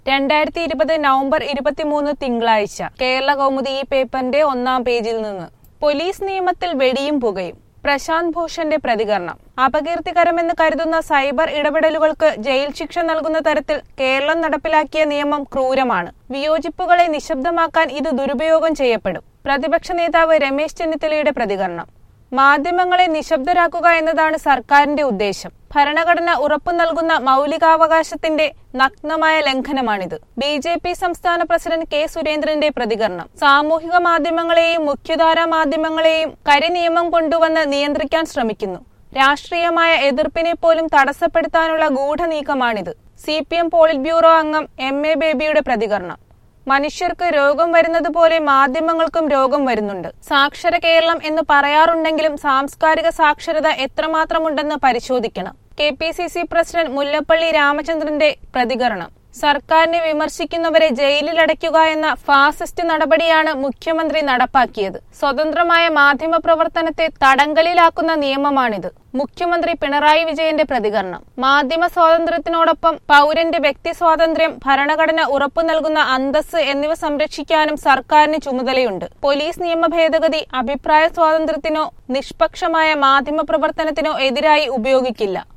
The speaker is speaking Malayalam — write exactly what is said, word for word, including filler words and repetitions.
രണ്ടായിരത്തി ഇരുപത് നവംബർ ഇരുപത്തിമൂന്ന് തിങ്കളാഴ്ച കേരള കൗമുദി ഈ പേപ്പറിന്റെ ഒന്നാം പേജിൽ നിന്ന് പോലീസ് നിയമത്തിൽ വെടിയും പുകയും. പ്രശാന്ത് ഭൂഷന്റെ പ്രതികരണം. അപകീർത്തികരമെന്ന് കരുതുന്ന സൈബർ ഇടപെടലുകൾക്ക് ജയിൽ ശിക്ഷ നൽകുന്ന തരത്തിൽ കേരളം നടപ്പിലാക്കിയ നിയമം ക്രൂരമാണ്. വിയോജിപ്പുകളെ നിശബ്ദമാക്കാൻ ഇത് ദുരുപയോഗം ചെയ്യപ്പെടും. പ്രതിപക്ഷ നേതാവ് രമേശ് ചെന്നിത്തലയുടെ പ്രതികരണം. മാധ്യമങ്ങളെ നിശബ്ദരാക്കുക എന്നതാണ് സർക്കാരിന്റെ ഉദ്ദേശം. ഭരണഘടന ഉറപ്പു നൽകുന്ന മൗലികാവകാശത്തിന്റെ നഗ്നമായ ലംഘനമാണിത്. ബി ജെ പി സംസ്ഥാന പ്രസിഡന്റ് കെ സുരേന്ദ്രന്റെ പ്രതികരണം. സാമൂഹിക മാധ്യമങ്ങളെയും മുഖ്യധാരാ മാധ്യമങ്ങളെയും കരിനിയമം കൊണ്ടുവന്ന് നിയന്ത്രിക്കാൻ ശ്രമിക്കുന്നു. രാഷ്ട്രീയമായ എതിർപ്പിനെ പോലും തടസ്സപ്പെടുത്താനുള്ള ഗൂഢനീക്കമാണിത്. C P M polit bureau അംഗം എം എ ബേബിയുടെ പ്രതികരണം. മനുഷ്യർക്ക് രോഗം വരുന്നത് പോലെ മാധ്യമങ്ങൾക്കും രോഗം വരുന്നുണ്ട്. സാക്ഷര കേരളം എന്ന് പറയാറുണ്ടെങ്കിലും സാംസ്കാരിക സാക്ഷരത എത്രമാത്രമുണ്ടെന്ന് പരിശോധിക്കണം. K P C C president Mullappally രാമചന്ദ്രന്റെ പ്രതികരണം. സർക്കാരിനെ വിമർശിക്കുന്നവരെ ജയിലിലടയ്ക്കുക എന്ന ഫാസിസ്റ്റ് നടപടിയാണ് മുഖ്യമന്ത്രി നടപ്പാക്കിയത്. സ്വതന്ത്രമായ മാധ്യമ പ്രവർത്തനത്തെ തടങ്കലിലാക്കുന്ന നിയമമാണിത്. മുഖ്യമന്ത്രി പിണറായി വിജയന്റെ പ്രതികരണം. മാധ്യമ സ്വാതന്ത്ര്യത്തിനോടൊപ്പം പൗരന്റെ വ്യക്തി സ്വാതന്ത്ര്യം, ഭരണഘടന ഉറപ്പു നൽകുന്ന അന്തസ്സ് എന്നിവ സംരക്ഷിക്കാനും സർക്കാരിന് ചുമതലയുണ്ട്. പോലീസ് നിയമ ഭേദഗതി അഭിപ്രായ സ്വാതന്ത്ര്യത്തിനോ നിഷ്പക്ഷമായ മാധ്യമ പ്രവർത്തനത്തിനോ എതിരായി ഉപയോഗിക്കില്ല.